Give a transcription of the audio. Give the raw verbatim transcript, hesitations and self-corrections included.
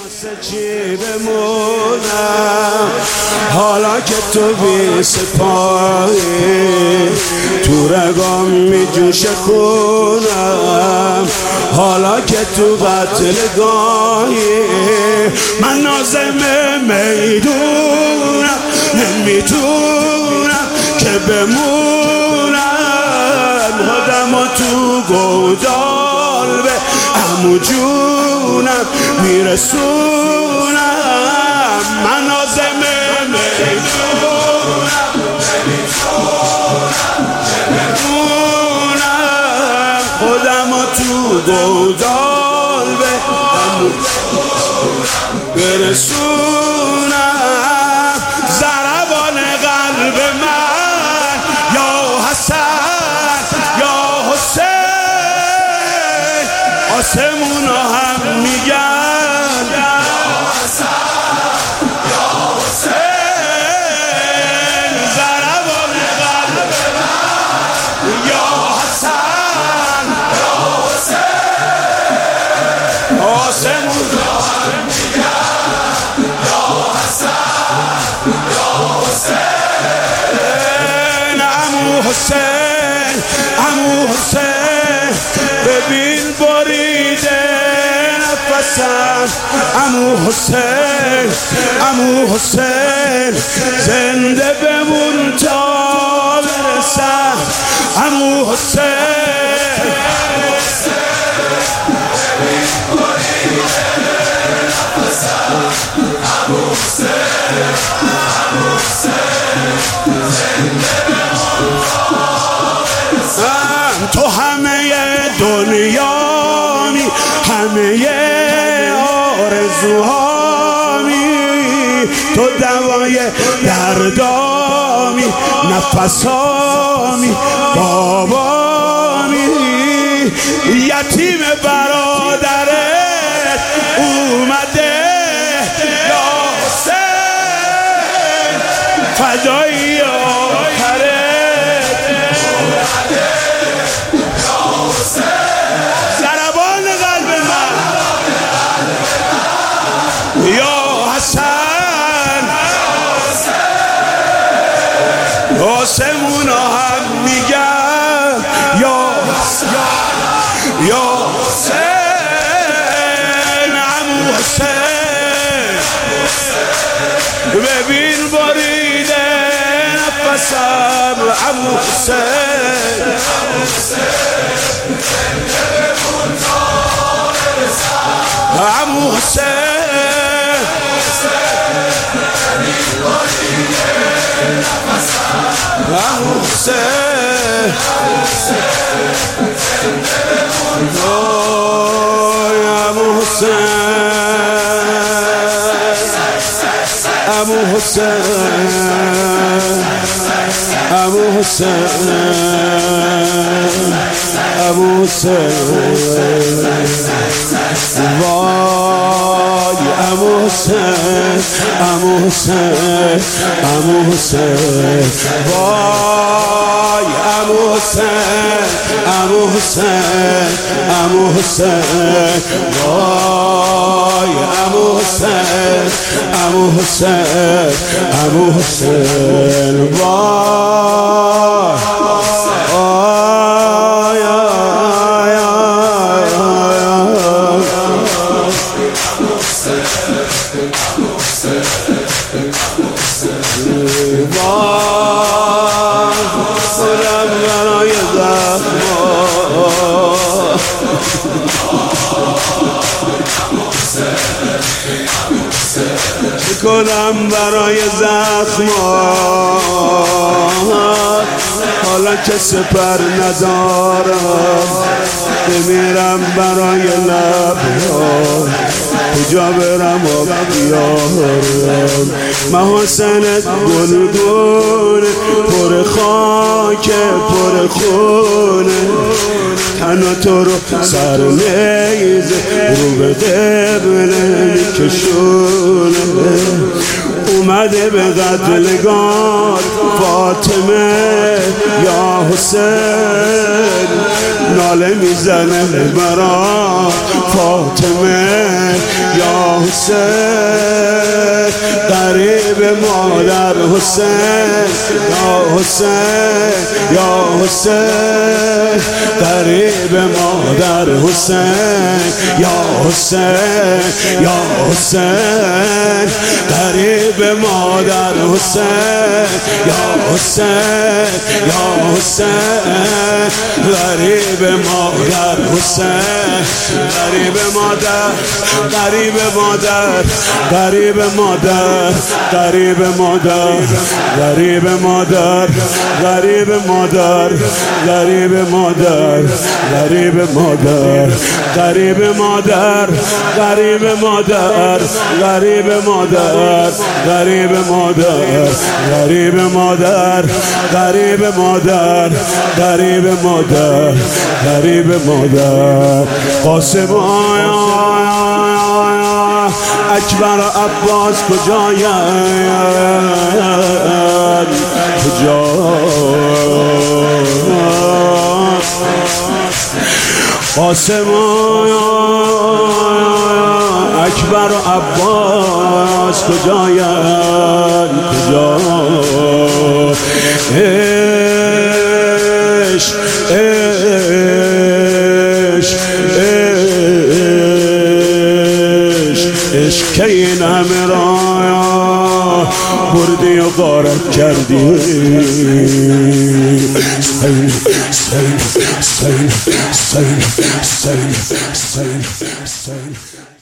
واسه چی بمونم حالا که تو بی سپاهی تو رگام می جوش خونم حالا که تو قتل گاهی من نازم میدونم نمیتونم که بمونم خودم و تو گودال به عمو جونم میرسونم من نازم میدونم نمیتونم خودم و تو گودال به عمو برسونم ضربان قلب من یا حسن یا حسین آسمونا هم میگن یا حسن یا حسین ضربان قلب من یا حسن یا حسین آسمونا هم میگن یا حسن یا حسین عمو حسین عمو حسین ببین بریده نفسم عمو حسین عمو حسین زنده بمون تا برسم عمو حسین ببین بریده نفسم عمو حسین عمو حسین زنده بمون تا تو همه دنیامی همه آرزوهامی تو دوای دردامی نفسامی بابامی یتیم برادرت اومده یا حسین فدایی آخرت اومده یا حسین ضربان قلب من یا حسن آسمونا هم میگن یا یا حسین عمو حسین ببین بریده نفسم عمو حسین عمو حسین عمو حسین عمو حسین عمو حسین عمو حسین عمو حسین وای عمو حسین عمو حسین عمو حسین وای عمو حسین عمو حسین عمو حسین وای عمو حسین عمو حسین عمو حسین وای کنم برای زخمات حالا که سپر ندارم بمیرم برای لبها کجا برم و بیارم محاسنت گلگونه پر خاک پر خونه تنها تو رو سر نیزه رو به قبله میکشونه اومده به قتلگاه فاطمه یا حسین ناله میزنه برا فاطمه یا حسین غریب مادر حسین یا حسین یا حسین غریب مادر حسین یا حسین یا حسین غریب مادر حسین یا حسین یا حسین غریب مادر حسین غریب مادر غریب مادر غریب مادر غریب مادر غریب مادر غریب مادر غریب مادر غریب مادر غریب مادر غریب مادر غریب مادر غریب مادر غریب مادر غریب مادر غریب مادر غریب مادر قاسم اکبر و عباس کجایند کجا قاسم اکبر و عباس کجایند کجا عشق عشق عشق که این همه را بردی و غارت کردی سین سین سین سین سین سین سین